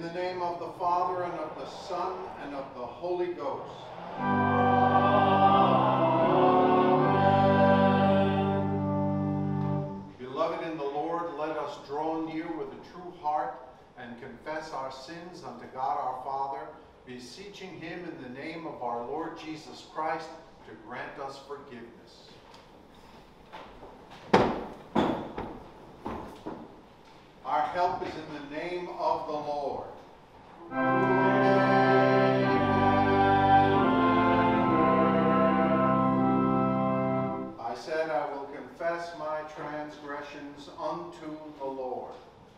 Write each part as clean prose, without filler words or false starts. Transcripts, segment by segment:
the name of the Father, and of the Son, and of the Holy Ghost. Amen. Beloved in the Lord, let us draw near with a true heart and confess our sins unto God our Father, beseeching him in the name of our Lord Jesus Christ to grant us forgiveness. Our help is in the name of the Lord. I said, I will confess my transgressions unto the Lord.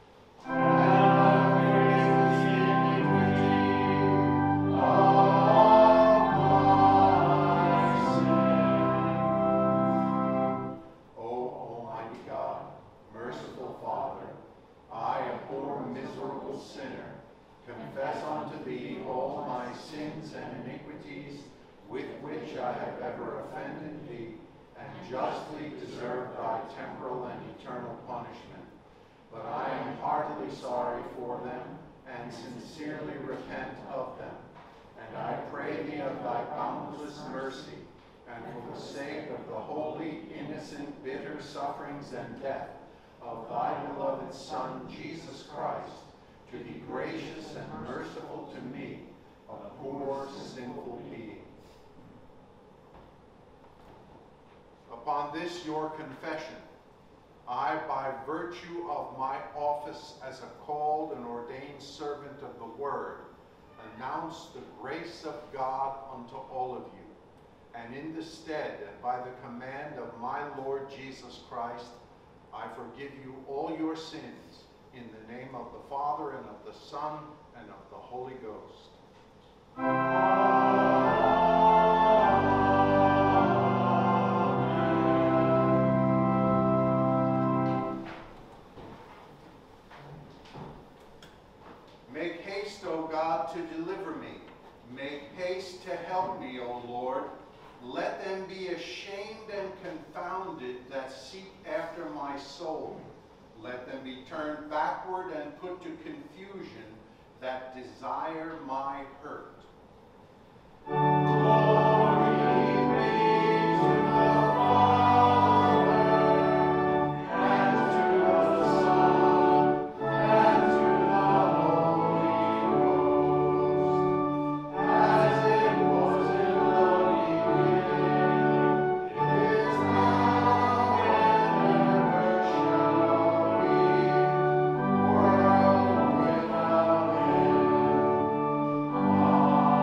Confess unto thee all my sins and iniquities with which I have ever offended thee, and justly deserve thy temporal and eternal punishment. But I am heartily sorry for them, and sincerely repent of them. And I pray thee of thy boundless mercy, and for the sake of the holy, innocent, bitter sufferings and death of thy beloved Son, Jesus Christ, to be gracious and merciful to me, a poor, sinful being. Upon this your confession, I, by virtue of my office as a called and ordained servant of the Word, announce the grace of God unto all of you, and in the stead and by the command of my Lord Jesus Christ, I forgive you all your sins, in the name of the Father, and of the Son, and of the Holy Ghost. Make haste, O God, to deliver me. Make haste to help me, O Lord. Let them be ashamed and confounded that seek after my soul. Let them be turned backward and put to confusion that desire my hurt. Glory be to the Father, and to the Son, and to the Holy Ghost, as it was in the beginning, is now, and ever shall be, world without end. Amen.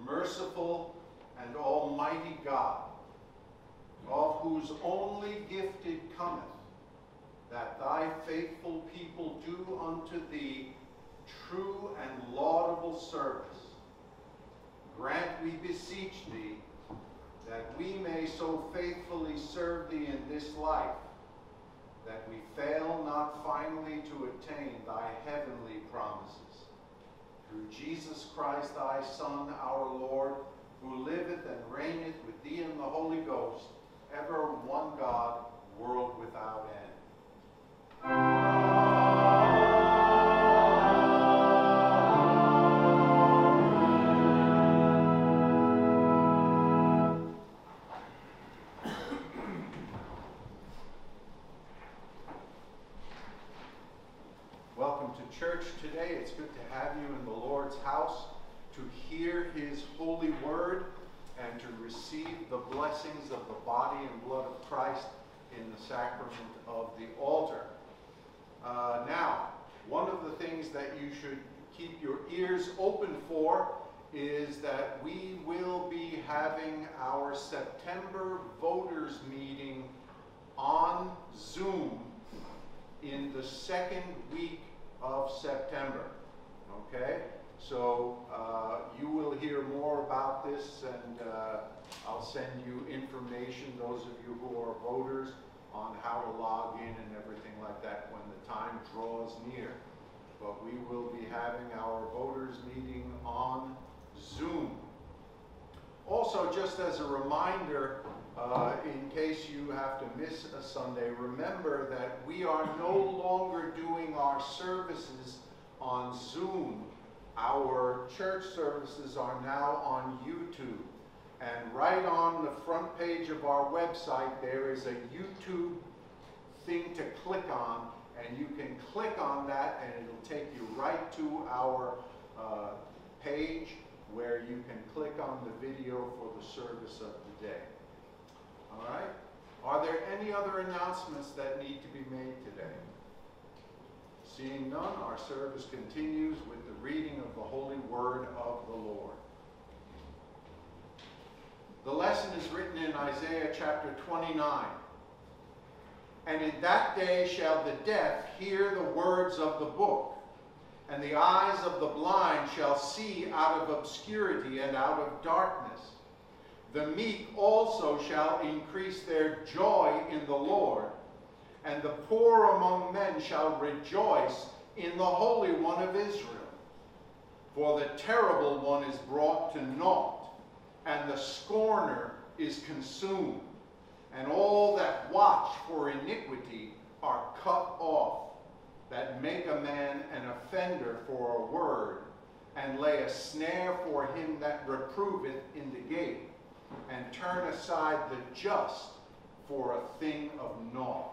merciful and almighty God, of whose only gift it cometh, that thy faithful people do unto thee true and laudable service. Grant, we beseech thee, that we may so faithfully serve thee in this life, that we fail not finally to attain thy heavenly promises. Through Jesus Christ, thy Son, our Lord, who liveth and reigneth with thee in the Holy Ghost, ever one God, world without end. Welcome to church today. It's good to have you in the Lord's house to hear his holy word and to receive the blessings of the body and blood of Christ in the sacrament of the altar. Now, one of the things that you should keep your ears open for is that we will be having our September voters meeting on Zoom in the second week of September. Okay? So you will hear more about this, and I'll send you information, those of you who are voters, on how to log in and everything like that when the time draws near. But we will be having our voters meeting on Zoom. Also, just as a reminder, in case you have to miss a Sunday, remember that we are no longer doing our services on Zoom. Our church services are now on YouTube. And right on the front page of our website, there is a YouTube thing to click on, and you can click on that and it'll take you right to our page where you can click on the video for the service of the day. All right? Are there any other announcements that need to be made today? Seeing none, our service continues with the reading of the holy word of the Lord. The lesson is written in Isaiah chapter 29. And in that day shall the deaf hear the words of the book, and the eyes of the blind shall see out of obscurity and out of darkness. The meek also shall increase their joy in the Lord, and the poor among men shall rejoice in the Holy One of Israel. For the terrible one is brought to naught, and the scorner is consumed, and all that watch for iniquity are cut off, that make a man an offender for a word, and lay a snare for him that reproveth in the gate, and turn aside the just for a thing of naught.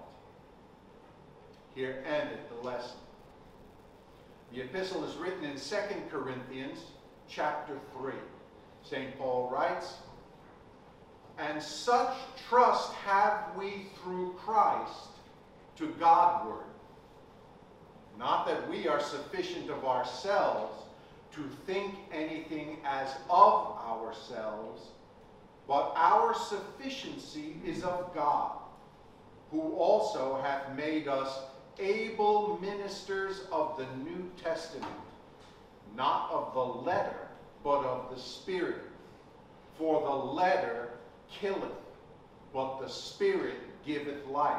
Here ended the lesson. The epistle is written in 2 Corinthians chapter 3. St. Paul writes, "And such trust have we through Christ to Godward. Not that we are sufficient of ourselves to think anything as of ourselves, but our sufficiency is of God, who also hath made us able ministers of the New Testament, not of the letter, but of the Spirit. For the letter killeth, but the Spirit giveth life.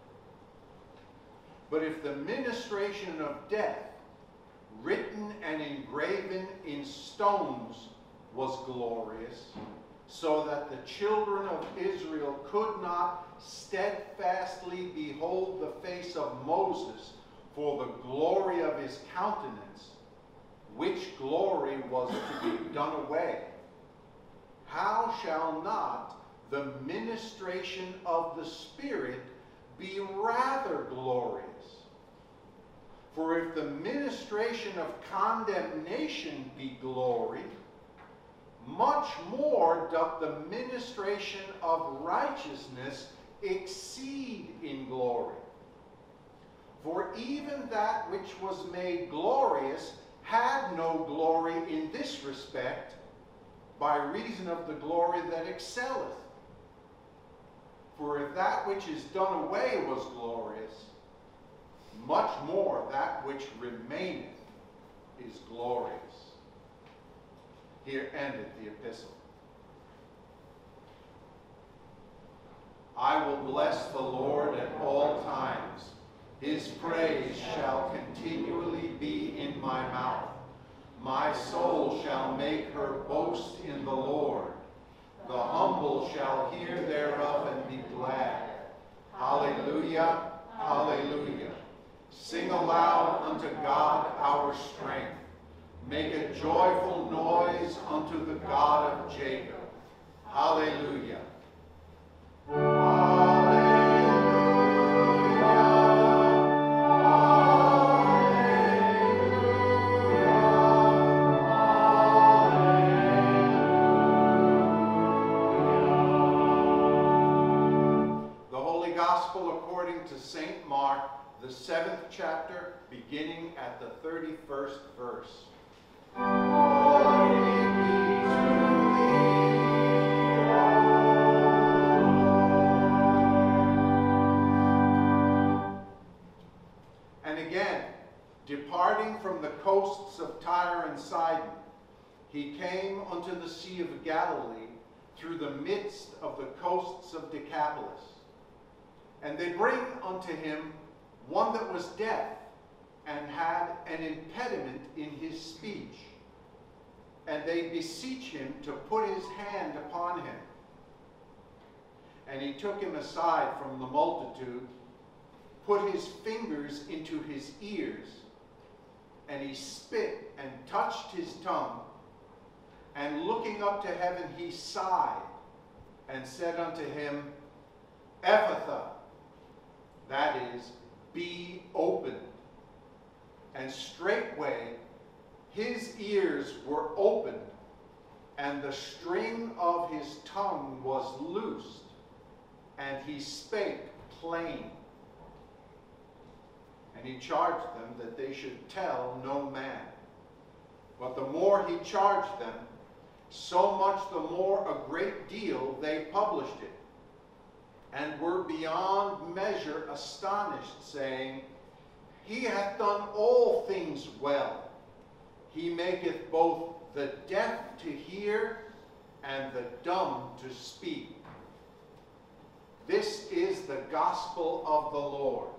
But if the ministration of death, written and engraven in stones, was glorious, so that the children of Israel could not steadfastly behold the face of Moses for the glory of his countenance, which glory was to be done away, how shall not the ministration of the Spirit be rather glorious? For if the ministration of condemnation be glory, much more doth the ministration of righteousness exceed in glory. For even that which was made glorious had no glory in this respect, by reason of the glory that excelleth. For if that which is done away was glorious, much more that which remaineth is glorious. Here ended the epistle. I will bless the Lord at all times. His praise shall continually be in my mouth. My soul shall make her boast in the Lord. The humble shall hear thereof and be glad. Hallelujah, hallelujah. Sing aloud unto God our strength. Make a joyful noise unto the God of Jacob. Hallelujah. St. Mark, the 7th chapter, beginning at the 31st verse. Glory be to thee. And again, departing from the coasts of Tyre and Sidon, he came unto the Sea of Galilee through the midst of the coasts of Decapolis. And they bring unto him one that was deaf, and had an impediment in his speech. And they beseech him to put his hand upon him. And he took him aside from the multitude, put his fingers into his ears, and he spit and touched his tongue. And looking up to heaven, he sighed, and said unto him, Ephphatha, that is, be opened. And straightway his ears were opened, and the string of his tongue was loosed, and he spake plain. And he charged them that they should tell no man. But the more he charged them, so much the more a great deal they published it, and were beyond measure astonished, saying, He hath done all things well. He maketh both the deaf to hear and the dumb to speak. This is the gospel of the Lord.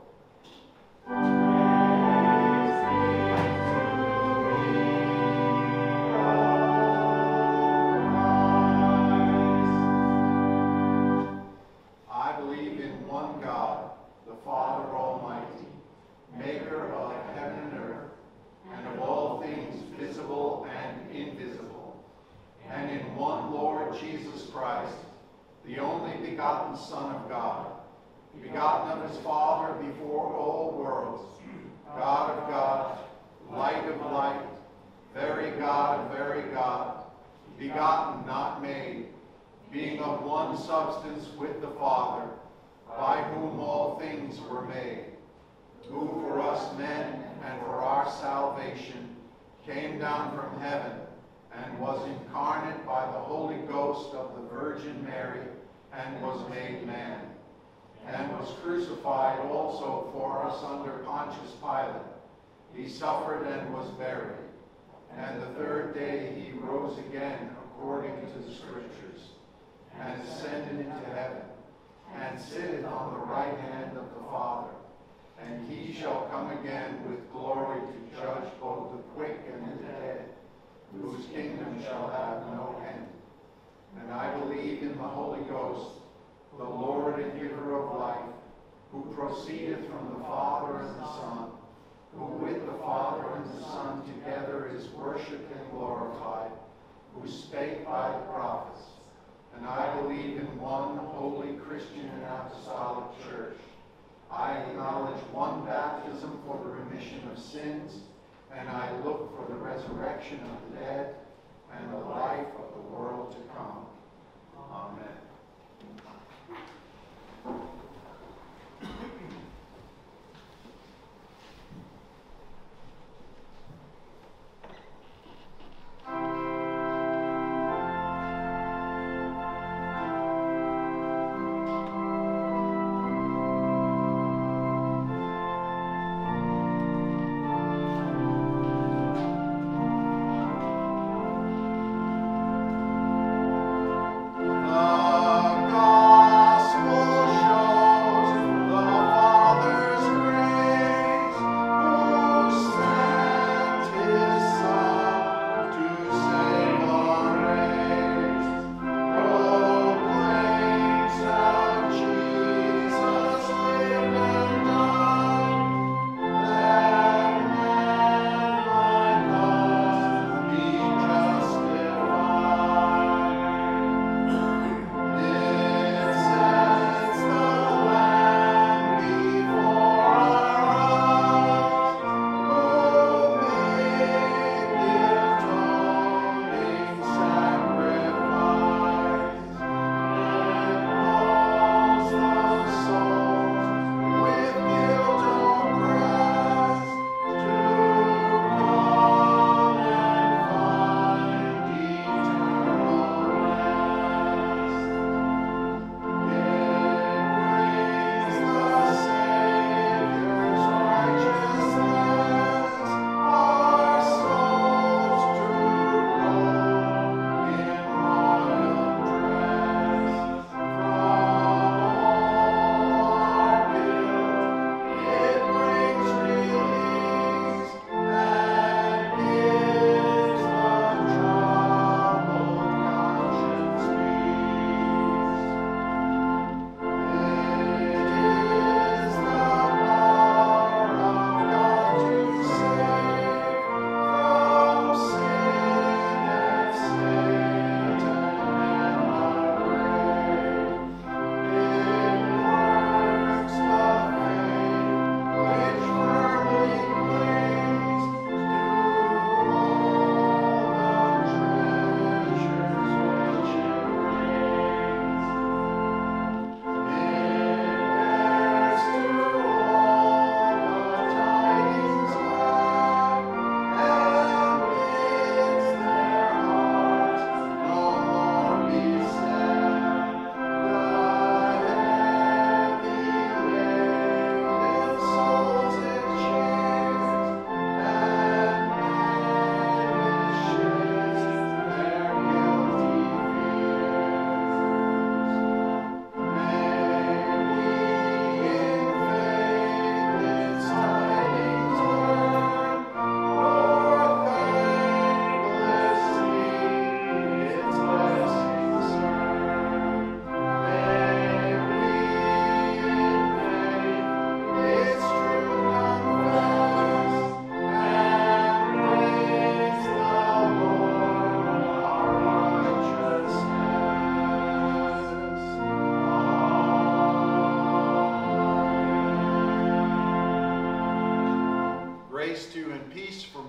Son of God, begotten of his Father before all worlds, God of God, light of light, very God of very God, begotten, not made, being of one substance with the Father, by whom all things were made, who for us men and for our salvation came down from heaven and was incarnate by the Holy Ghost of the Virgin Mary, and was made man, and was crucified also for us under Pontius Pilate. He suffered and was buried, and the third day he rose again according to the Scriptures, and ascended into heaven, and sitteth on the right hand of the Father. And he shall come again with glory to judge both the quick and the dead, whose kingdom shall have no end. And I believe in the Holy Ghost, the Lord and giver of life, who proceedeth from the Father and the Son, who with the Father and the Son together is worshipped and glorified, who spake by the prophets. And I believe in one holy Christian and apostolic church. I acknowledge one baptism for the remission of sins, and I look for the resurrection of the dead and the life of the world to come. Amen.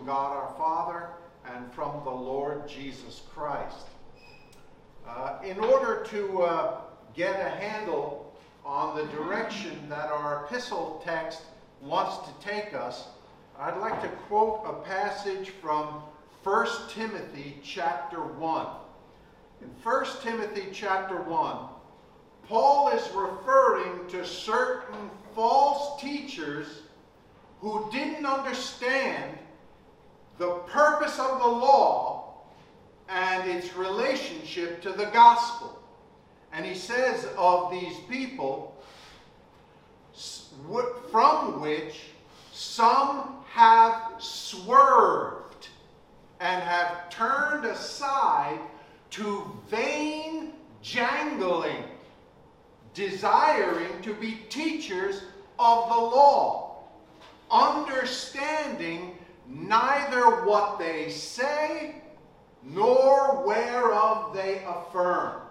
God our Father and from the Lord Jesus Christ. In order to get a handle on the direction that our epistle text wants to take us, I'd like to quote a passage from 1 Timothy chapter 1. In 1 Timothy chapter 1, Paul is referring to certain false teachers who didn't understand the purpose of the law and its relationship to the gospel. And he says of these people, from which some have swerved and have turned aside to vain jangling, desiring to be teachers of the law, understanding neither what they say nor whereof they affirm.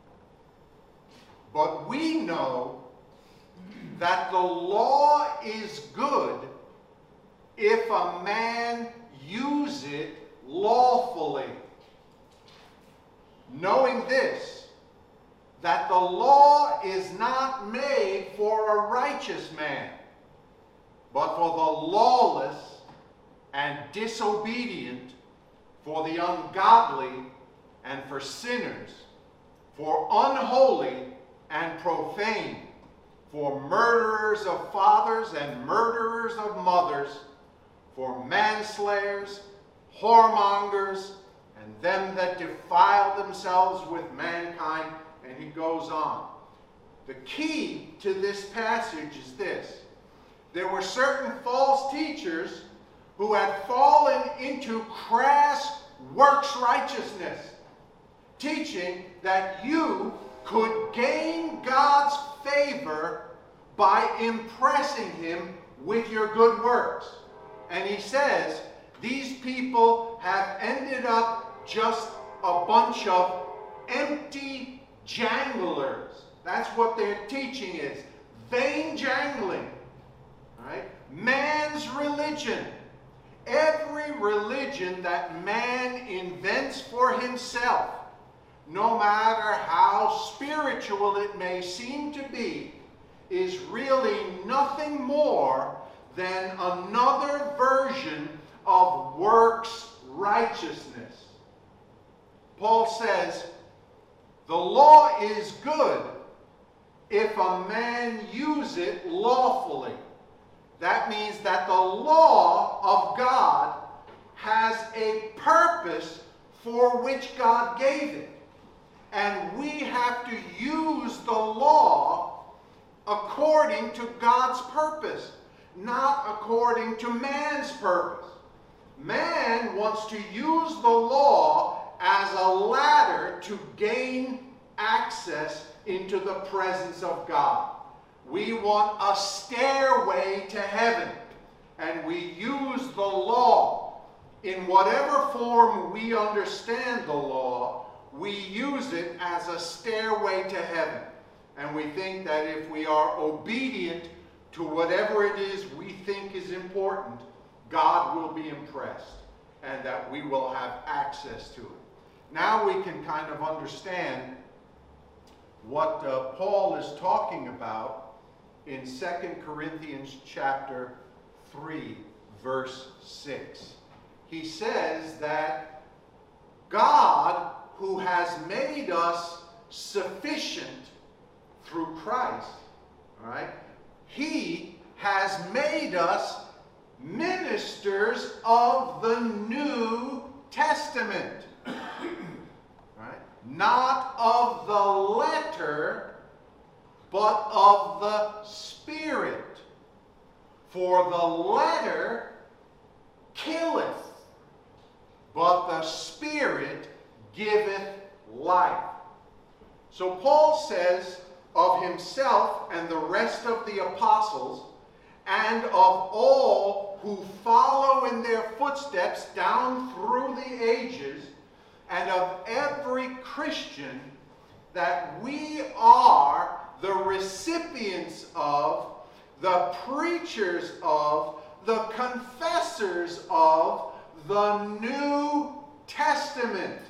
But we know that the law is good if a man use it lawfully. Knowing this, that the law is not made for a righteous man, but for the lawless and disobedient, for the ungodly and for sinners, for unholy and profane, for murderers of fathers and murderers of mothers, for manslayers, whoremongers, and them that defile themselves with mankind. And he goes on. The key to this passage is this. There were certain false teachers who had fallen into crass works righteousness, teaching that you could gain God's favor by impressing him with your good works. And he says these people have ended up just a bunch of empty janglers. That's what their teaching is. Vain jangling. Right? Man's religion. Every religion that man invents for himself, no matter how spiritual it may seem to be, is really nothing more than another version of works righteousness. Paul says, the law is good if a man use it lawfully. That means that the law of God has a purpose for which God gave it. And we have to use the law according to God's purpose, not according to man's purpose. Man wants to use the law as a ladder to gain access into the presence of God. We want a stairway to heaven, and we use the law. In whatever form we understand the law, we use it as a stairway to heaven. And we think that if we are obedient to whatever it is we think is important, God will be impressed and that we will have access to it. Now we can kind of understand what Paul is talking about in 2 Corinthians chapter 3, verse 6. He says that God, who has made us sufficient through Christ, all right, he has made us ministers of the New Testament. Right? Not of the letter, but of the Spirit. For the letter killeth, but the Spirit giveth life. So Paul says of himself and the rest of the apostles, and of all who follow in their footsteps down through the ages, and of every Christian, that we are the recipients of, the preachers of, the confessors of the New Testament.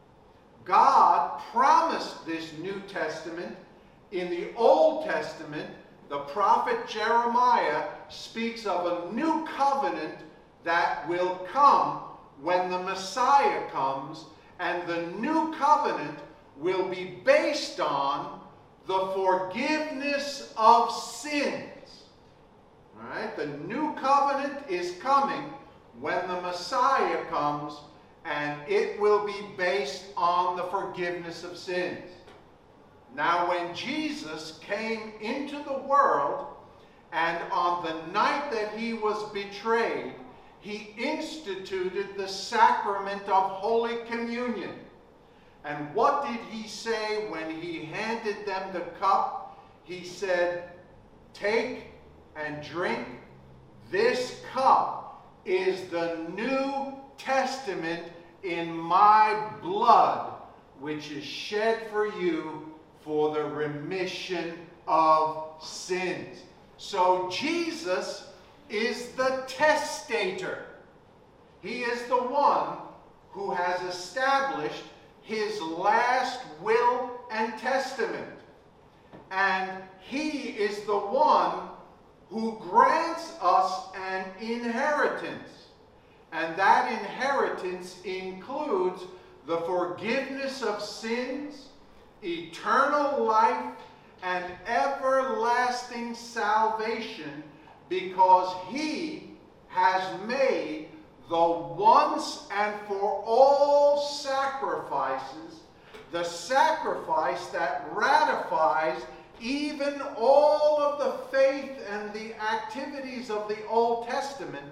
God promised this New Testament. In the Old Testament, the prophet Jeremiah speaks of a new covenant that will come when the Messiah comes, and the new covenant will be based on the forgiveness of sins. All right? The new covenant is coming when the Messiah comes, and it will be based on the forgiveness of sins. Now, when Jesus came into the world, and on the night that he was betrayed, he instituted the sacrament of Holy Communion. And what did he say when he handed them the cup? He said, "Take and drink. This cup is the New Testament in my blood, which is shed for you for the remission of sins." So Jesus is the testator. He is the one who has established his last will and testament. And he is the one who grants us an inheritance. And that inheritance includes the forgiveness of sins, eternal life, and everlasting salvation, because he has made the once and for all sacrifices, the sacrifice that ratifies even all of the faith and the activities of the Old Testament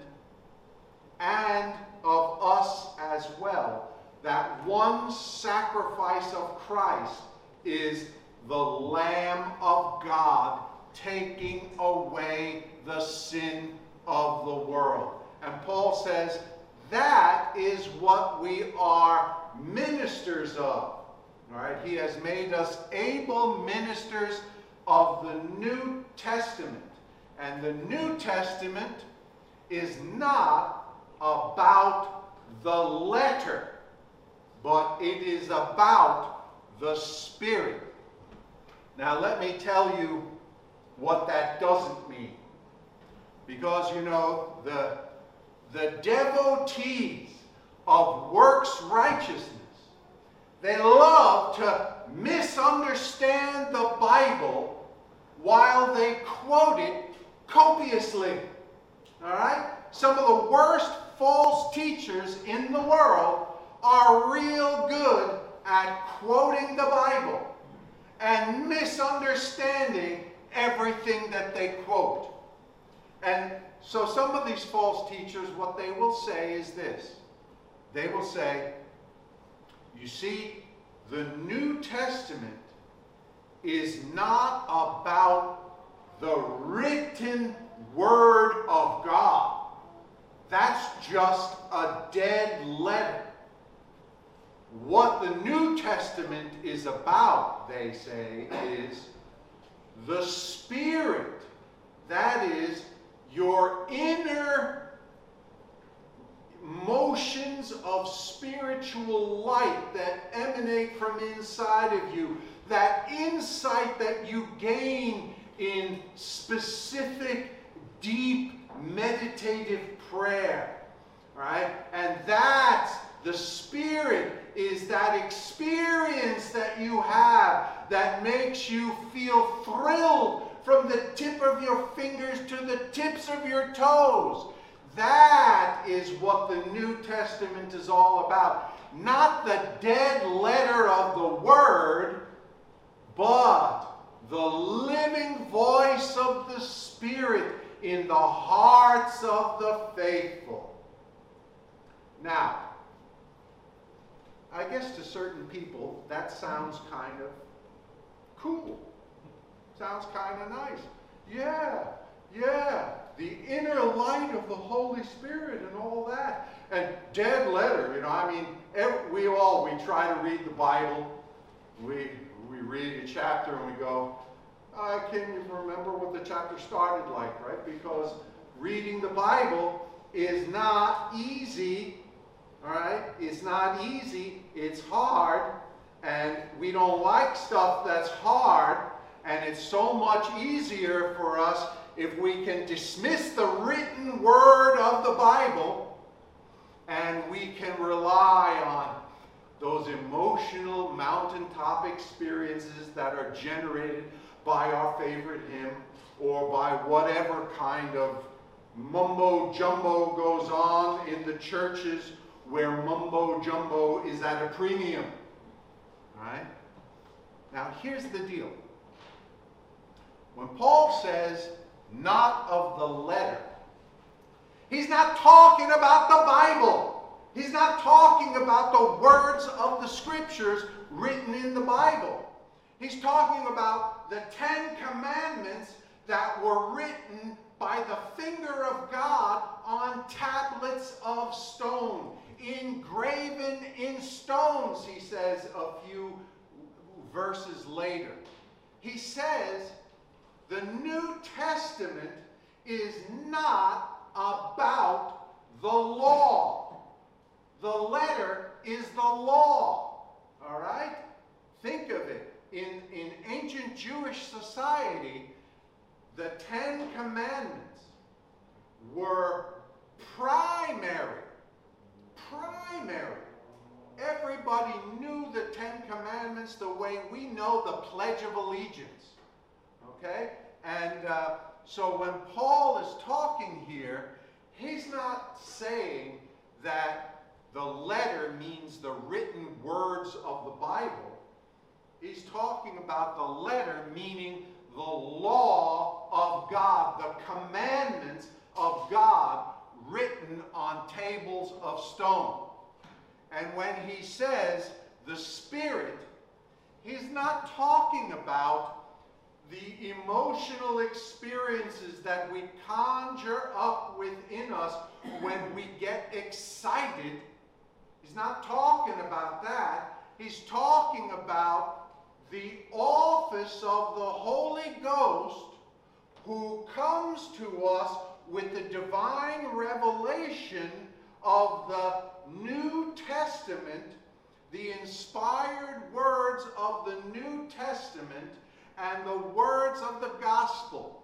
and of us as well. That one sacrifice of Christ is the Lamb of God taking away the sin of the world. And Paul says that is what we are ministers of. All right? He has made us able ministers of the New Testament. And the New Testament is not about the letter, but it is about the Spirit. Now let me tell you what that doesn't mean. Because, you know, the devotees of works righteousness, they love to misunderstand the Bible while they quote it copiously. All right? Some of the worst false teachers in the world are real good at quoting the Bible and misunderstanding everything that they quote. And so some of these false teachers, what they will say is this. They will say, you see, the New Testament is not about the written Word of God. That's just a dead letter. What the New Testament is about, they say, is the Spirit. That is, your inner motions of spiritual light that emanate from inside of you. That insight that you gain in specific, deep, meditative prayer. Right? And that's the Spirit, is that experience that you have that makes you feel thrilled from the tip of your fingers to the tips of your toes. That is what the New Testament is all about. Not the dead letter of the Word, but the living voice of the Spirit in the hearts of the faithful. Now, I guess to certain people, that sounds kind of cool. Sounds kind of nice. Yeah, the inner light of the Holy Spirit and all that. And dead letter, you know, I mean, we try to read the Bible. We read a chapter and we go, can you remember what the chapter started like, right? Because reading the Bible is not easy all right? It's not easy, it's hard, and we don't like stuff that's hard, and it's so much easier for us if we can dismiss the written word of the Bible and we can rely on those emotional mountaintop experiences that are generated by our favorite hymn or by whatever kind of mumbo jumbo goes on in the churches where mumbo jumbo is at a premium. Right? Now here's the deal. When Paul says, not of the letter, he's not talking about the Bible. He's not talking about the words of the Scriptures written in the Bible. He's talking about the 10 Commandments that were written by the finger of God on tablets of stone, engraven in stones, he says a few verses later. He says the New Testament is not about the law. The letter is the law. All right? Think of it. In ancient Jewish society, the 10 Commandments were primary. Primary. Everybody knew the 10 Commandments the way we know the Pledge of Allegiance. Okay? And so when Paul is talking here, he's not saying that the letter means the written words of the Bible. He's talking about the letter meaning the law of God, the commandments of God written on tables of stone. And when he says the Spirit, he's not talking about the emotional experiences that we conjure up within us when we get excited. He's not talking about that. He's talking about the office of the Holy Ghost who comes to us with the divine revelation of the New Testament, the inspired words of the New Testament, and the words of the gospel.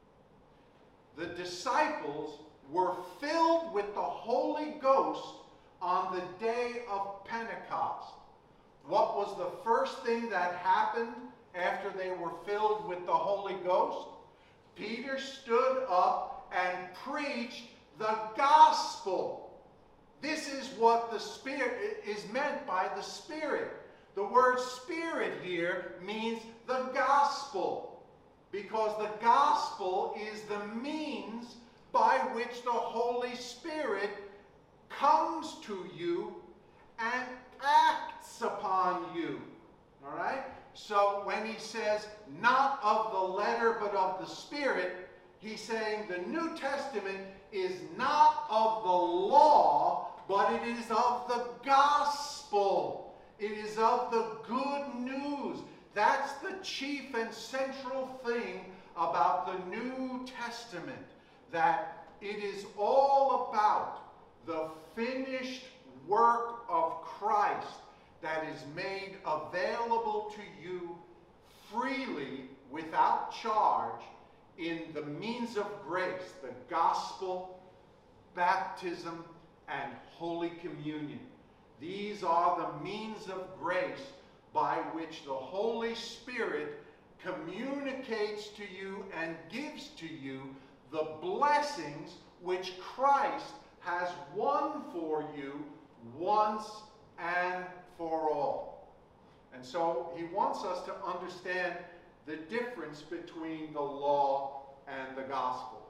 The disciples were filled with the Holy Ghost on the day of Pentecost. What was the first thing that happened after they were filled with the Holy Ghost? Peter stood up and preached the gospel. This is what the Spirit is meant by the Spirit. The word Spirit here means the gospel, because the gospel is the means by which the Holy Spirit comes to you and acts upon you. All right? So when he says not of the letter but of the Spirit, he's saying the New Testament is not of the law, but it is of the gospel. It is of the good news. That's the chief and central thing about the New Testament, that it is all about the finished work of Christ that is made available to you freely, without charge, in the means of grace, the gospel, baptism, and Holy Communion. These are the means of grace by which the Holy Spirit communicates to you and gives to you the blessings which Christ has won for you once and for all. And so he wants us to understand the difference between the law and the gospel.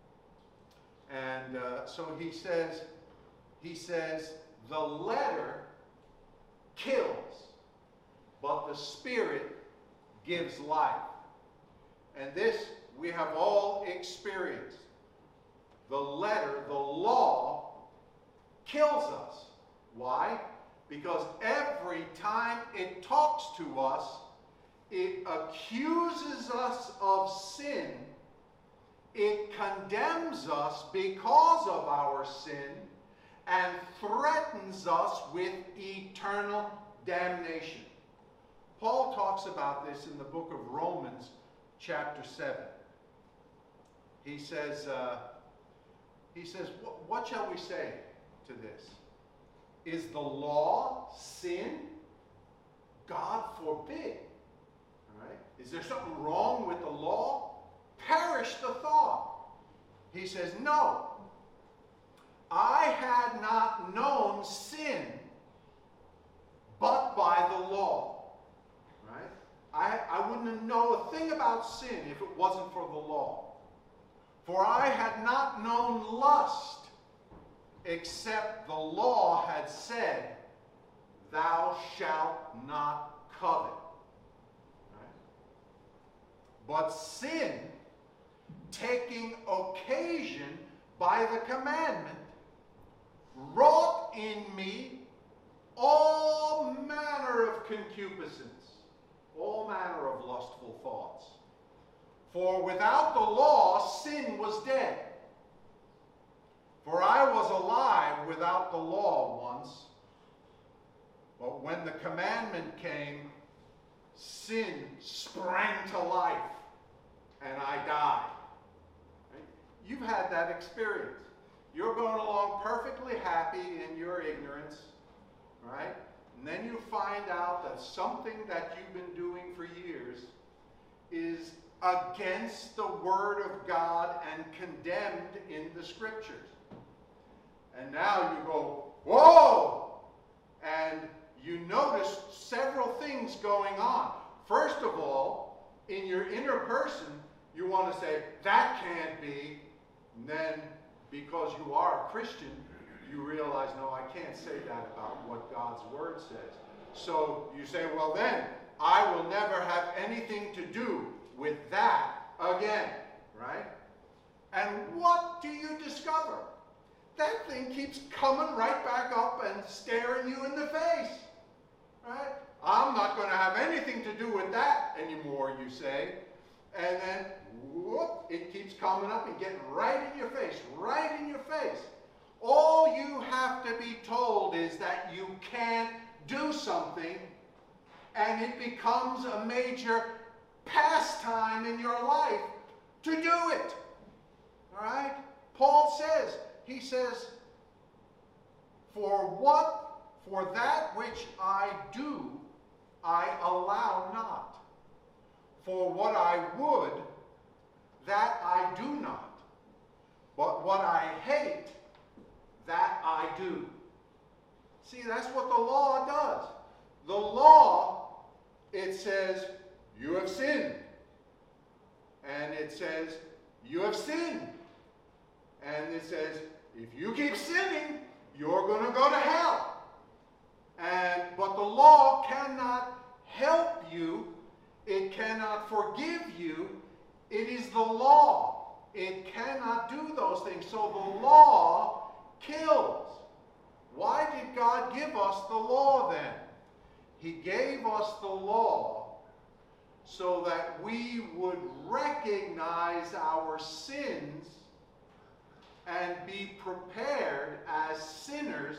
And so he says, the letter kills, but the Spirit gives life. And this we have all experienced. The letter, the law, kills us. Why? Because every time it talks to us, it accuses us of sin, it condemns us because of our sin, and threatens us with eternal damnation. Paul talks about this in the book of Romans, chapter 7. He says, what shall we say to this? Is the law sin? God forbid. All right? Is there something wrong with the law? Perish the thought. He says, no. I had not known sin but by the law. Right? I wouldn't know a thing about sin if it wasn't for the law. For I had not known lust, except the law had said, thou shalt not covet. Right? But sin, taking occasion by the commandment, wrought in me all manner of concupiscence, all manner of lustful thoughts. For without the law, sin was dead. For I was alive without the law once, but when the commandment came, sin sprang to life, and I died. Right? You've had that experience. You're going along perfectly happy in your ignorance, right? And then you find out that something that you've been doing for years is against the Word of God and condemned in the Scriptures. And now you go, whoa! And you notice several things going on. First of all, in your inner person, you want to say, that can't be. And then, because you are a Christian, you realize, no, I can't say that about what God's Word says. So you say, well then, I will never have anything to do with that again, right? And what do you discover? That thing keeps coming right back up and staring you in the face, right? I'm not going to have anything to do with that anymore, you say. And then, whoop, it keeps coming up and getting right in your face, right in your face. All you have to be told is that you can't do something, and it becomes a major pastime in your life to do it. All right? Paul says, he says, for that which I do, I allow not. For what I would, that I do not. But what I hate, that I do. See, that's what the law does. The law, it says, you have sinned. And it says, you have sinned. And it says, if you keep sinning, you're going to go to hell. But the law cannot help you. It cannot forgive you. It is the law. It cannot do those things. So the law kills. Why did God give us the law then? He gave us the law so that we would recognize our sins and be prepared as sinners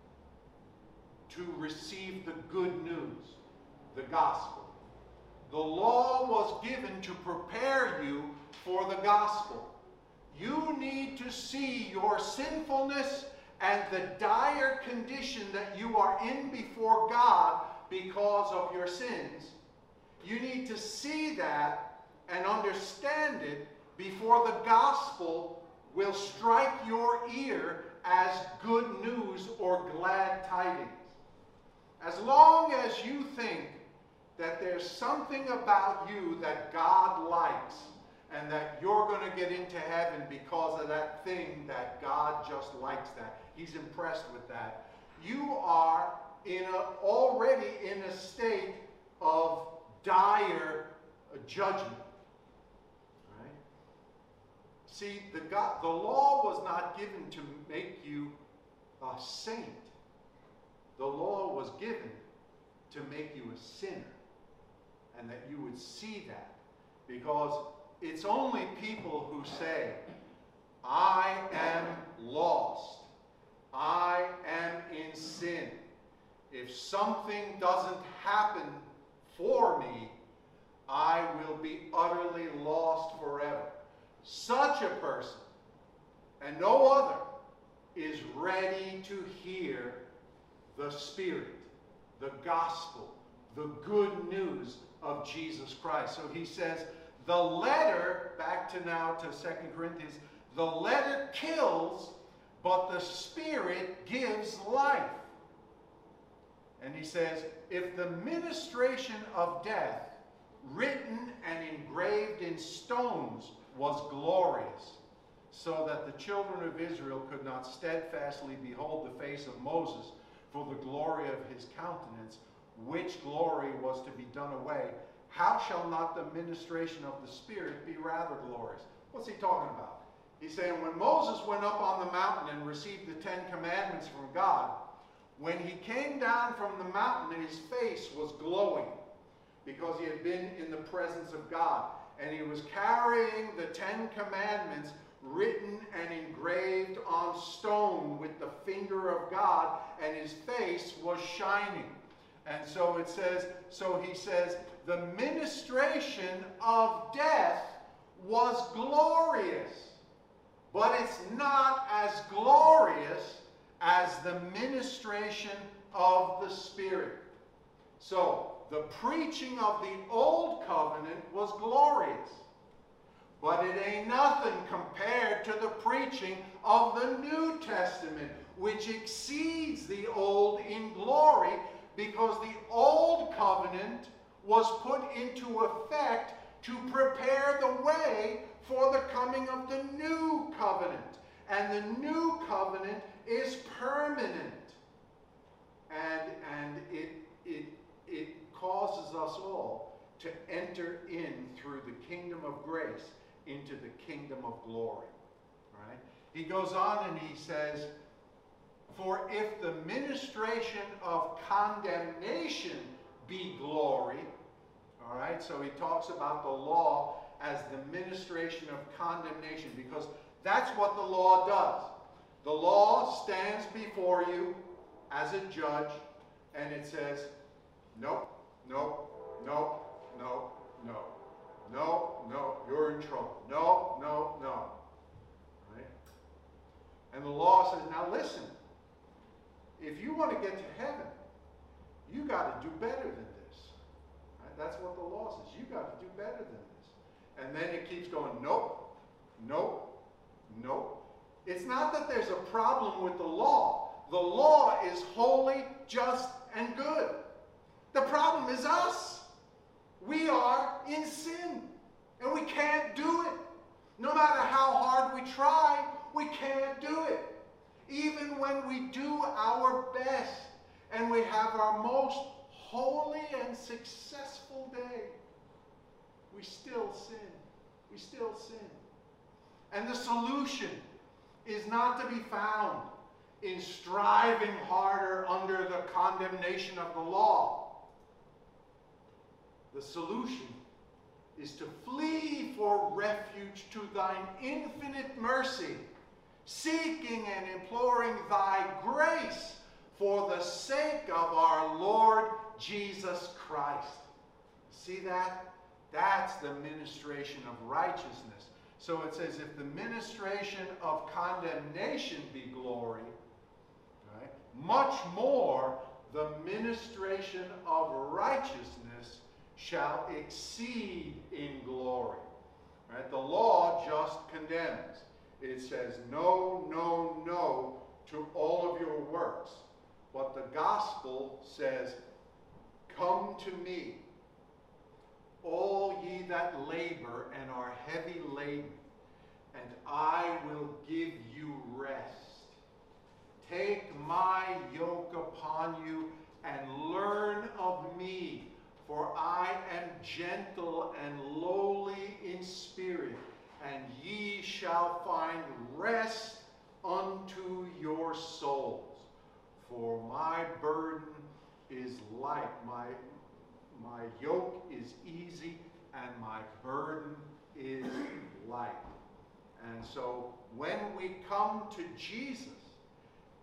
to receive the good news, the gospel. The law was given to prepare you for the gospel. You need to see your sinfulness and the dire condition that you are in before God because of your sins. You need to see that and understand it before the gospel will strike your ear as good news or glad tidings. As long as you think that there's something about you that God likes and that you're going to get into heaven because of that thing that God just likes that, He's impressed with that, you are already in a state of dire judgment. Right? See, the law was not given to make you a saint. The law was given to make you a sinner, and that you would see that. Because it's only people who say, I am lost, I am in sin. If something doesn't happen for me, I will be utterly lost forever. Such a person, and no other, is ready to hear the Spirit, the gospel, the good news of Jesus Christ. So he says, the letter, back to now to 2 Corinthians, the letter kills, but the Spirit gives life. And he says, if the ministration of death, written and engraved in stones, was glorious, so that the children of Israel could not steadfastly behold the face of Moses for the glory of his countenance, which glory was to be done away, how shall not the ministration of the Spirit be rather glorious? What's he talking about? He's saying when Moses went up on the mountain and received the 10 commandments from God, when he came down from the mountain, his face was glowing because he had been in the presence of God. And he was carrying the 10 commandments written and engraved on stone with the finger of God, and his face was shining. And so it says, so he says, the ministration of death was glorious, but it's not as glorious as the ministration of the Spirit. So, the preaching of the Old Covenant was glorious, but it ain't nothing compared to the preaching of the New Testament, which exceeds the Old in glory, because the Old Covenant was put into effect to prepare the way for the coming of the New Covenant. And the New Covenant is permanent. And it causes us all to enter in through the kingdom of grace into the kingdom of glory. Right? He goes on and he says, for if the ministration of condemnation be glory, all right, so he talks about the law as the ministration of condemnation, because that's what the law does. The law stands before you as a judge, and it says, nope, nope, nope, nope, no, no, no, you're in trouble. No, no, no. Right? And the law says, now listen, if you want to get to heaven, you got to do better than this. Right? That's what the law says. You got to do better than this. And then it keeps going, nope, nope, nope. It's not that there's a problem with the law. The law is holy, just, and good. The problem is us. We are in sin, and we can't do it. No matter how hard we try, we can't do it. Even when we do our best and we have our most holy and successful day, we still sin. We still sin. And the solution is not to be found in striving harder under the condemnation of the law. The solution is to flee for refuge to thine infinite mercy, seeking and imploring thy grace for the sake of our Lord Jesus Christ. See that? That's the ministration of righteousness. So it says, if the ministration of condemnation be glory, right, much more the ministration of righteousness shall exceed in glory. Right? The law just condemns. It says no, no, no to all of your works. But the gospel says, come to me, all ye that labor and are heavy laden, and I will give you rest. Take my yoke upon you and learn of me, for I am gentle and lowly in spirit, and ye shall find rest unto your souls. For my burden is light, my yoke is easy, and my burden is light. And so when we come to Jesus,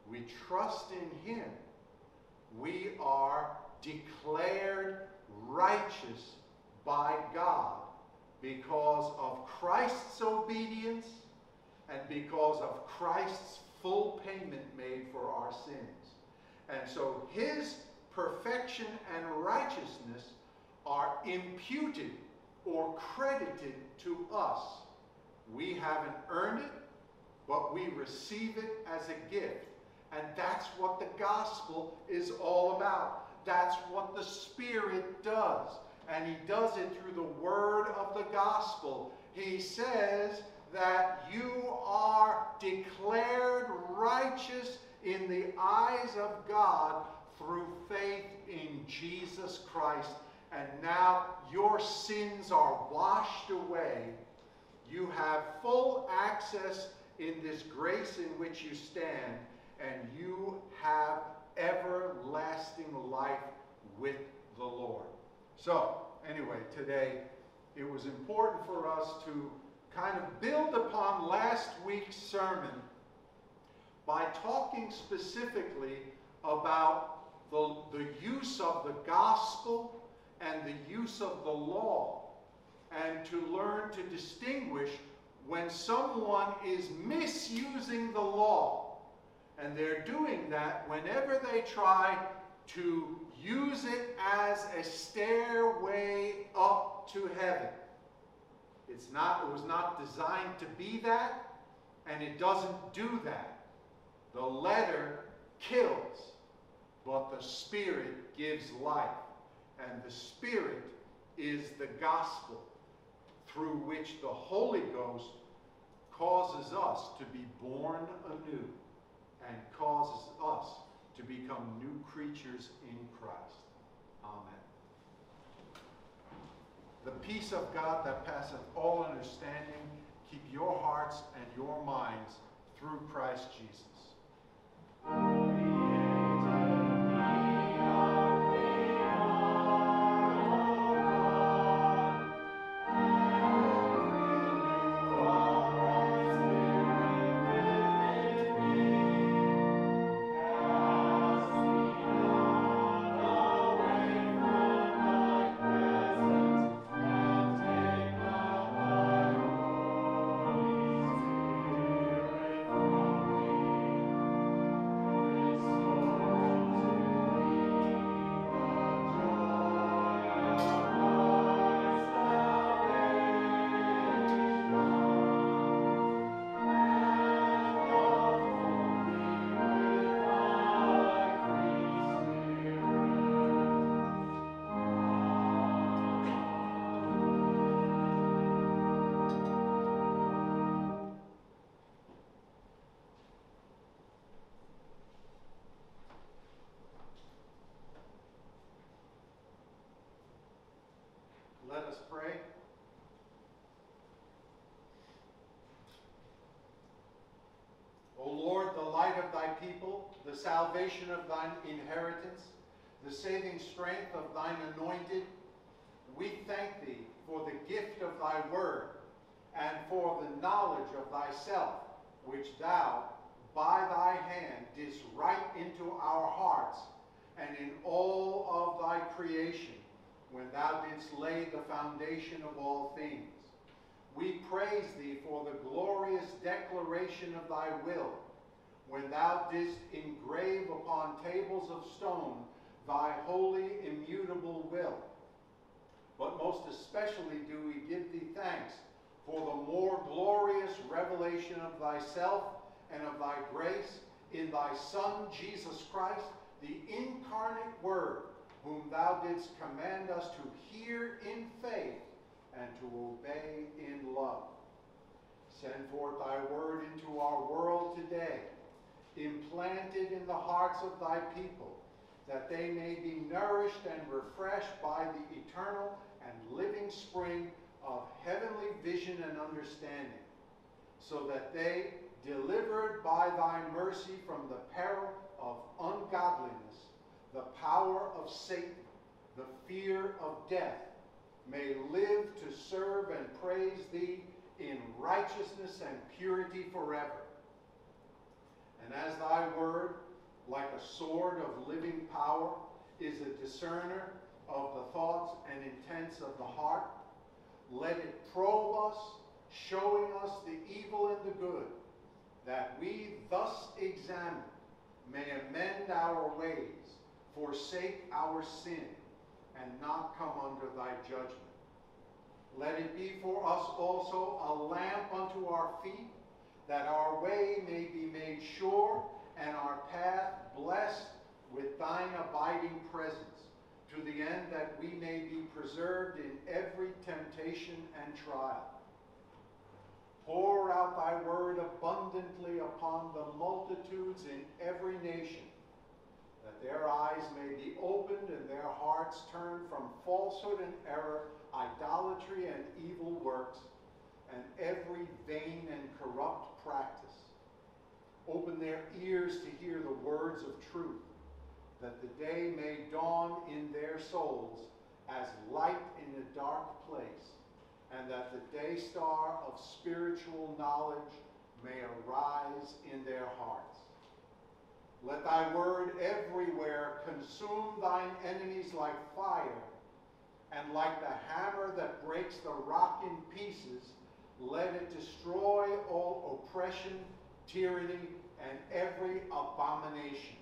we trust in him, we are declared righteous by God because of Christ's obedience and because of Christ's full payment made for our sins. And so his perfection and righteousness are imputed or credited to us. We haven't earned it, but we receive it as a gift. And that's what the gospel is all about. That's what the Spirit does. And he does it through the word of the gospel. He says that you are declared righteous in the eyes of God through faith in Jesus Christ. And now your sins are washed away. You have full access in this grace in which you stand, and you have everlasting life with the Lord. So, anyway, today it was important for us to kind of build upon last week's sermon by talking specifically about the use of the gospel and the use of the law, and to learn to distinguish when someone is misusing the law. And they're doing that whenever they try to use it as a stairway up to heaven. It was not designed to be that, and it doesn't do that. The letter kills, but the Spirit gives life. And the Spirit is the gospel through which the Holy Ghost causes us to be born anew and causes us to become new creatures in Christ. Amen. The peace of God that passeth all understanding, keep your hearts and your minds through Christ Jesus. Let us pray. O Lord, the light of thy people, the salvation of thine inheritance, the saving strength of thine anointed, we thank thee for the gift of thy word and for the knowledge of thyself, which thou, by thy hand, didst write into our hearts and in all of thy creation, when thou didst lay the foundation of all things. We praise thee for the glorious declaration of thy will, when thou didst engrave upon tables of stone thy holy immutable will. But most especially do we give thee thanks for the more glorious revelation of thyself and of thy grace in thy Son, Jesus Christ, the incarnate Word, whom thou didst command us to hear in faith and to obey in love. Send forth thy word into our world today, implanted in the hearts of thy people, that they may be nourished and refreshed by the eternal and living spring of heavenly vision and understanding, so that they, delivered by thy mercy from the peril of ungodliness, the power of Satan, the fear of death, may live to serve and praise thee in righteousness and purity forever. And as thy word, like a sword of living power, is a discerner of the thoughts and intents of the heart, let it probe us, showing us the evil and the good, that we thus examined may amend our ways, forsake our sin, and not come under thy judgment. Let it be for us also a lamp unto our feet, that our way may be made sure, and our path blessed with thine abiding presence, to the end that we may be preserved in every temptation and trial. Pour out thy word abundantly upon the multitudes in every nation, that their eyes may be opened and their hearts turned from falsehood and error, idolatry and evil works, and every vain and corrupt practice. Open their ears to hear the words of truth, that the day may dawn in their souls as light in a dark place, and that the day star of spiritual knowledge may arise in their hearts. Let thy word everywhere consume thine enemies like fire, and like the hammer that breaks the rock in pieces, let it destroy all oppression, tyranny, and every abomination.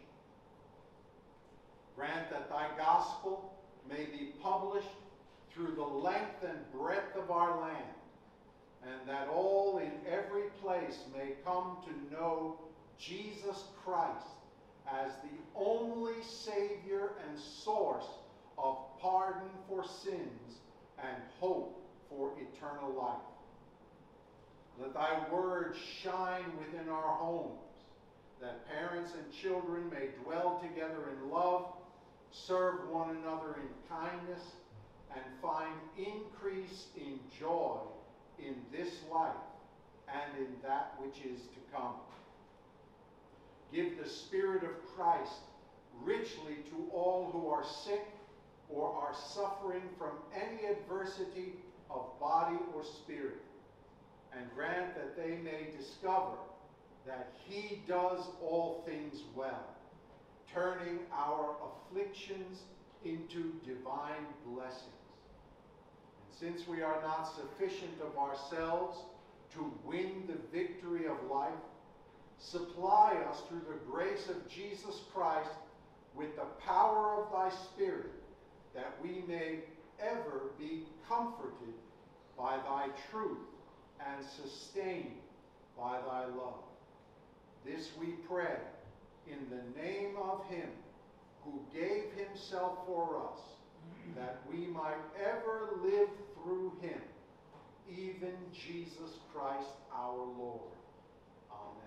Grant that thy gospel may be published through the length and breadth of our land, and that all in every place may come to know Jesus Christ as the only Savior and source of pardon for sins and hope for eternal life. Let thy word shine within our homes, that parents and children may dwell together in love, serve one another in kindness, and find increase in joy in this life and in that which is to come. Give the Spirit of Christ richly to all who are sick or are suffering from any adversity of body or spirit, and grant that they may discover that he does all things well, turning our afflictions into divine blessings. And since we are not sufficient of ourselves to win the victory of life, supply us through the grace of Jesus Christ with the power of thy Spirit, that we may ever be comforted by thy truth and sustained by thy love. This we pray in the name of him who gave himself for us, that we might ever live through him, even Jesus Christ our Lord. Amen.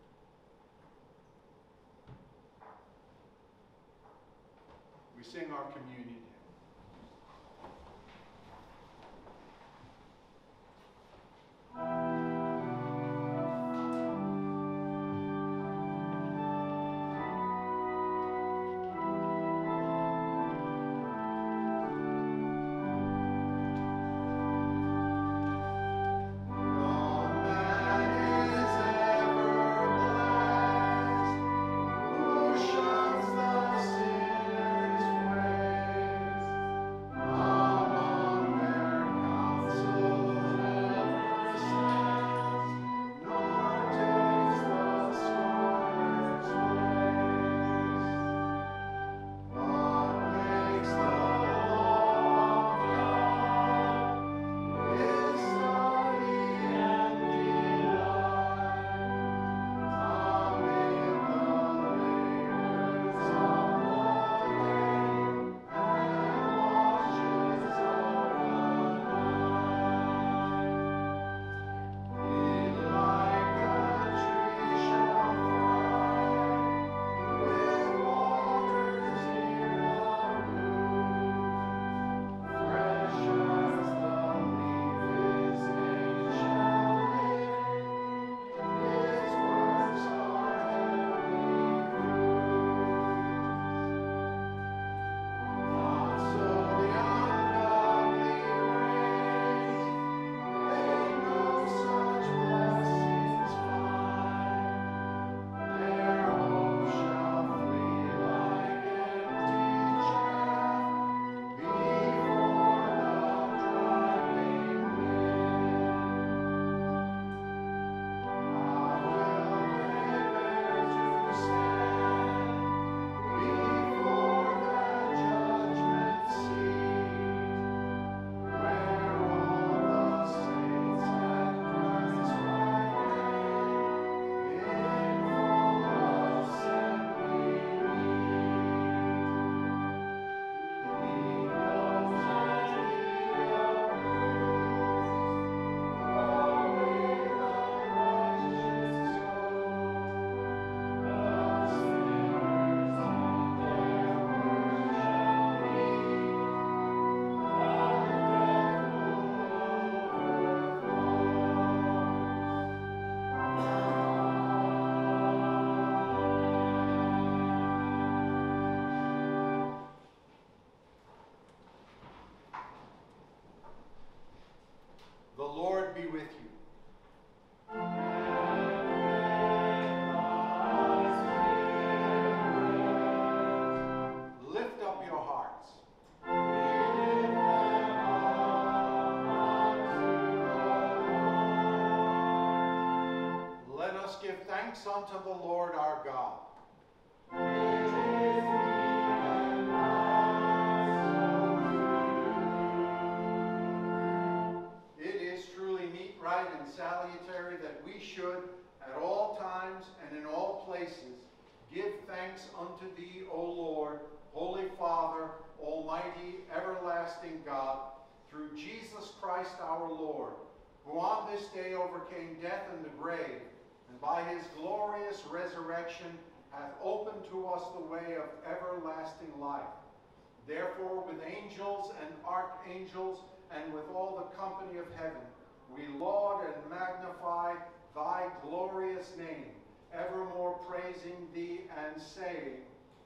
We sing our communion hymn. Shuns the sinner's way. with you. Lift up your hearts. Let us give thanks unto the Lord our God. It is truly meet, right, and salutary that we should, at all times and in all places, give thanks unto thee, O Lord, Holy Father, Almighty, everlasting God, through Jesus Christ our Lord, who on this day overcame death and the grave, and by his glorious resurrection hath opened to us the way of everlasting life. Therefore, with angels and archangels, and with all the company of heaven, we laud and magnify thy glorious name, evermore praising thee and saying,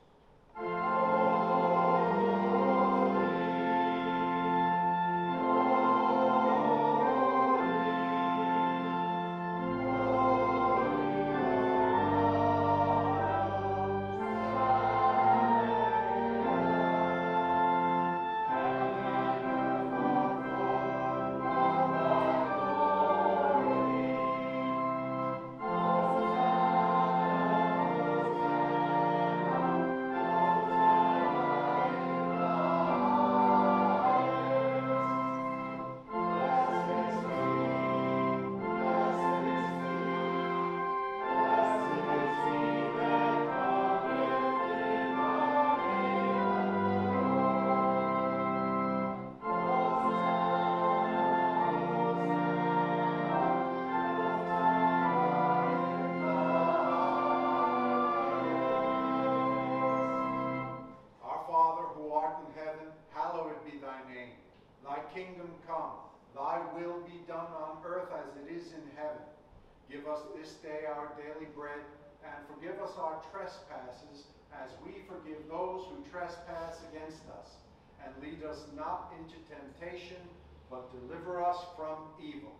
kingdom come, thy will be done on earth as it is in heaven. Give us this day our daily bread, and forgive us our trespasses, as we forgive those who trespass against us. And lead us not into temptation, but deliver us from evil.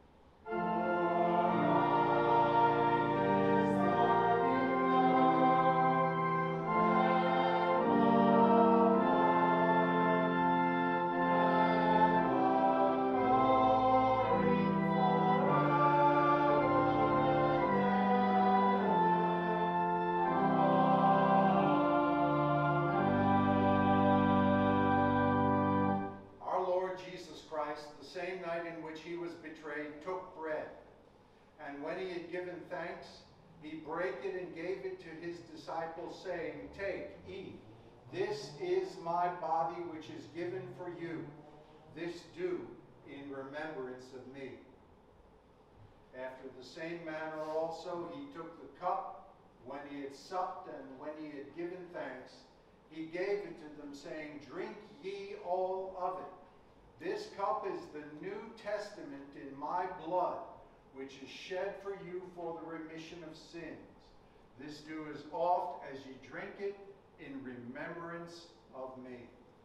The same night in which he was betrayed, took bread, and when he had given thanks, he brake it and gave it to his disciples, saying, Take, eat, this is my body which is given for you. This do in remembrance of me. After the same manner also he took the cup, when he had supped and when he had given thanks, he gave it to them, saying, Drink ye all of it. This cup is the New Testament in my blood, which is shed for you for the remission of sins. This do as oft as ye drink it in remembrance of me.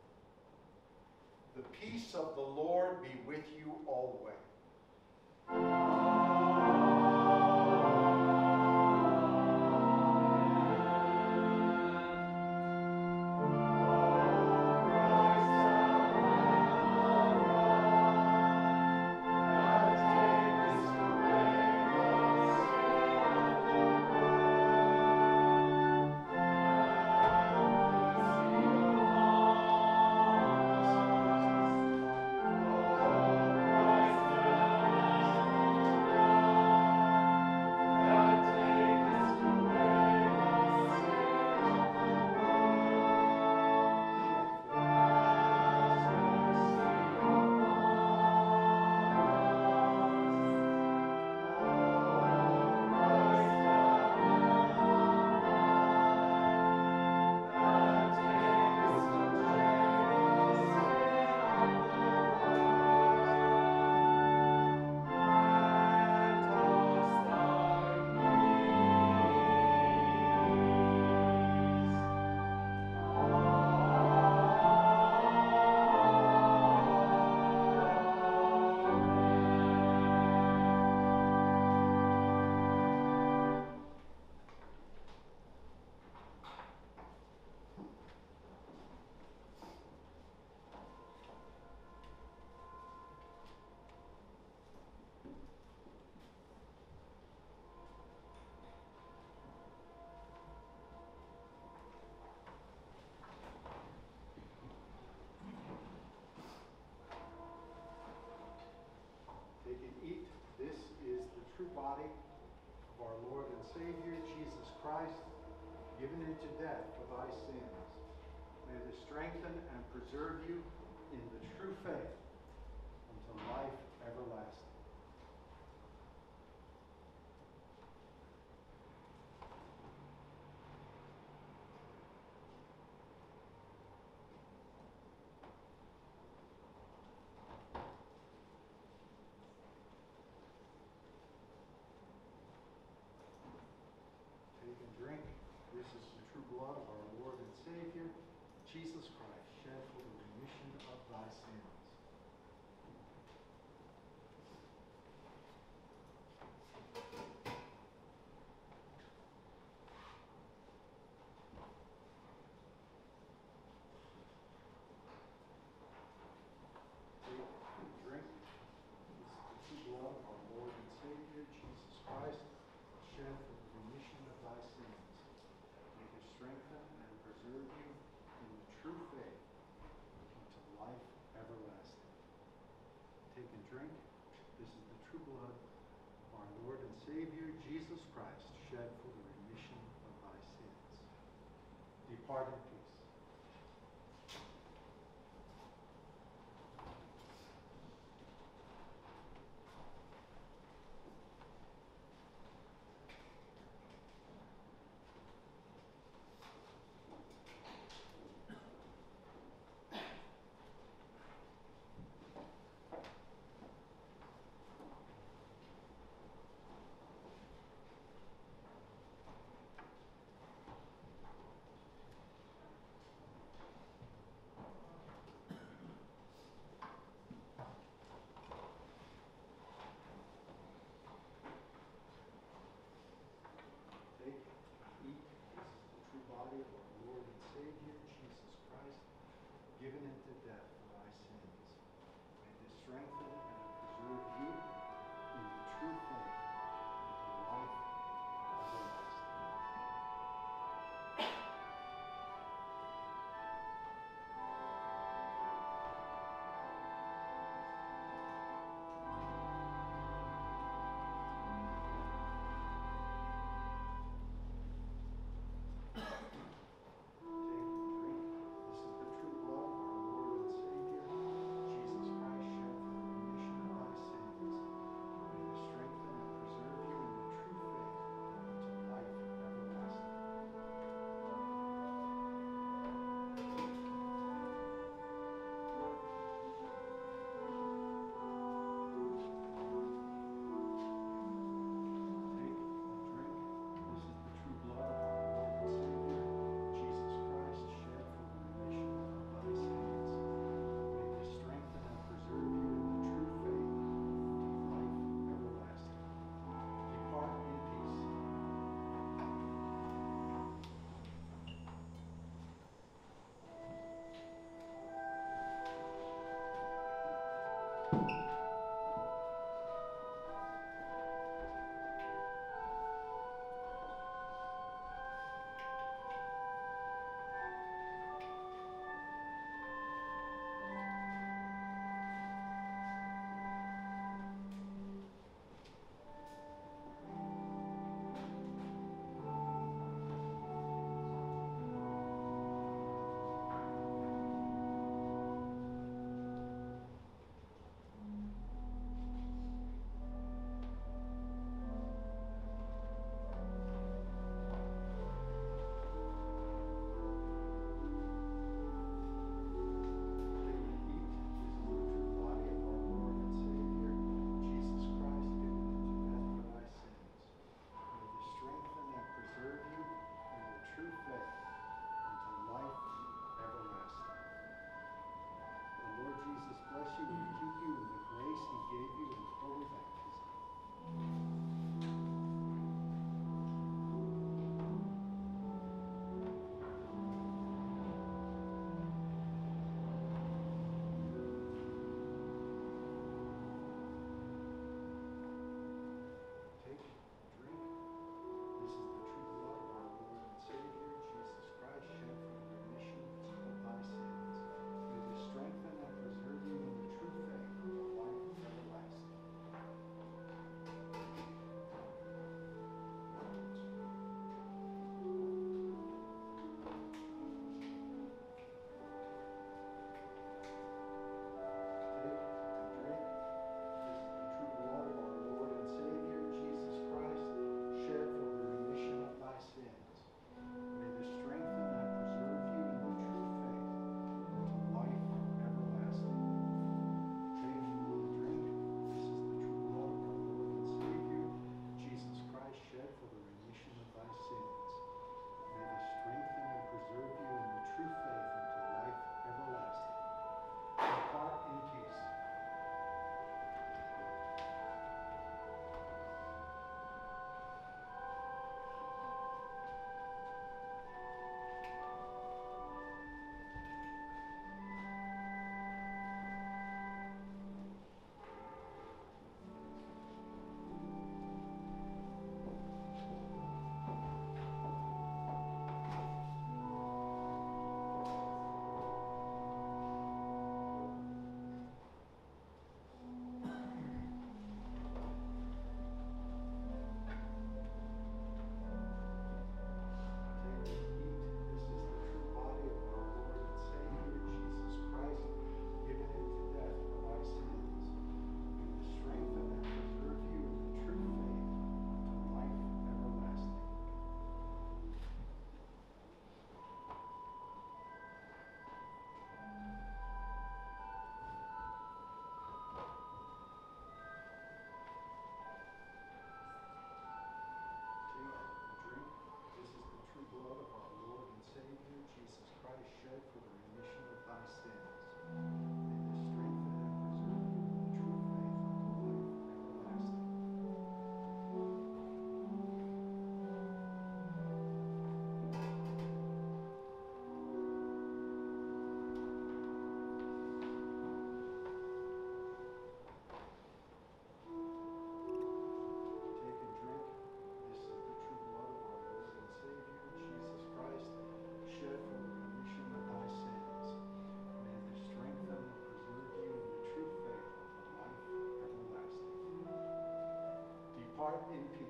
The peace of the Lord be with you always. body of our Lord and Savior, Jesus Christ, given into death for thy sins. May this strengthen and preserve you in the true faith unto life everlasting. Take and drink. This is the true blood of our Lord and Savior, Jesus Christ, shed for the remission of thy sins. Take and drink. This is the true blood of our Lord and Savior, Jesus Christ, shed for the remission of thy sins. May it strengthen and preserve you in the true faith unto life everlasting. Take and drink. This is the true blood of our Lord and Savior, Jesus Christ, shed for the remission of thy sins. Depart in peace. Take, eat. This is the true body of our Lord and Savior, Jesus Christ, given into death for thy sins. May this strengthen and preserve you in the true faith unto life everlasting. Take and drink. This is the true blood of our Lord and Savior, Jesus Christ, shed for the remission of thy sins. May this strengthen and preserve you in the true faith unto life everlasting. Take and drink. This is the true blood of our Lord and Savior, Jesus Christ, shed for the remission of thy sins. May this strengthen and preserve you in the true faith unto life everlasting. Depart in peace. in peace.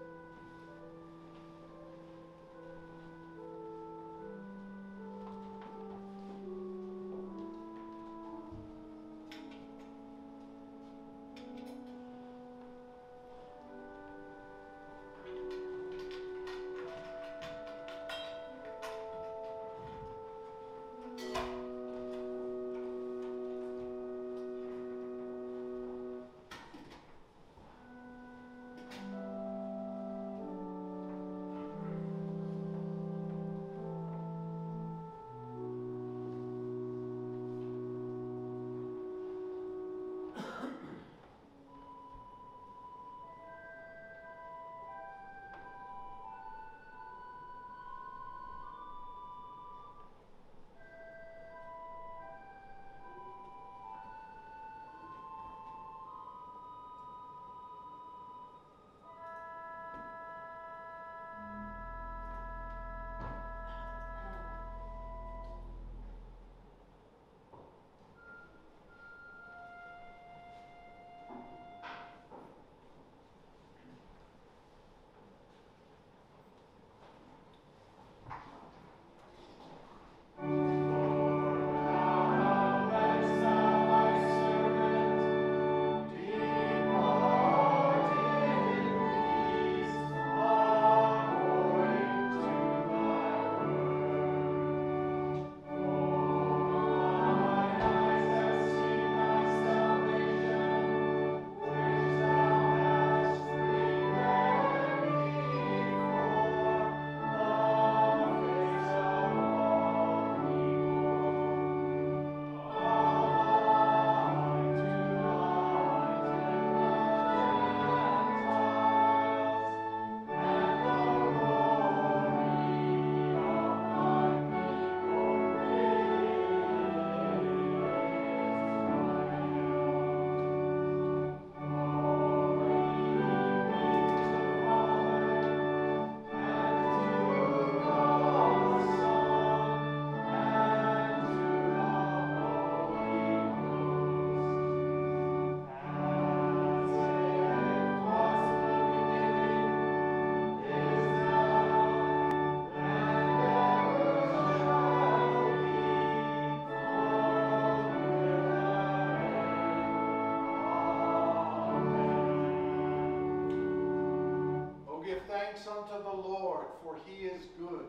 Thanks unto the Lord, for he is good.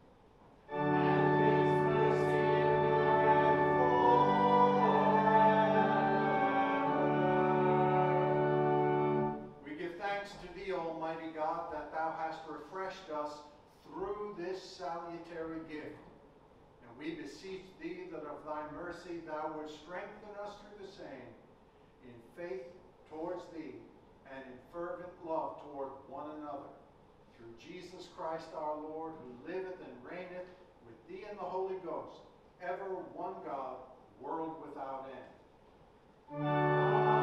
We give thanks to thee, Almighty God, that thou hast refreshed us through this salutary gift. And we beseech thee that of thy mercy thou wouldst strengthen us through the same, in faith towards thee, and in fervent love toward one another. Through Jesus Christ our Lord, who liveth and reigneth with thee in the Holy Ghost, ever one God, world without end.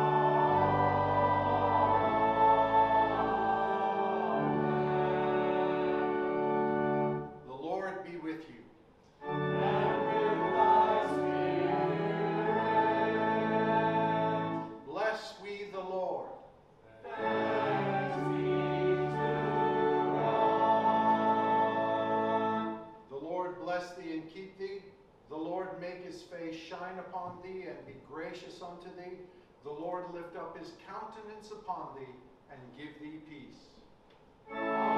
The Lord be with you. And with thy spirit. Bless we the Lord. Thanks be to God. The Lord bless thee and keep thee. The Lord make his face shine upon thee and be gracious unto thee. The Lord lift up his countenance upon thee and give thee peace.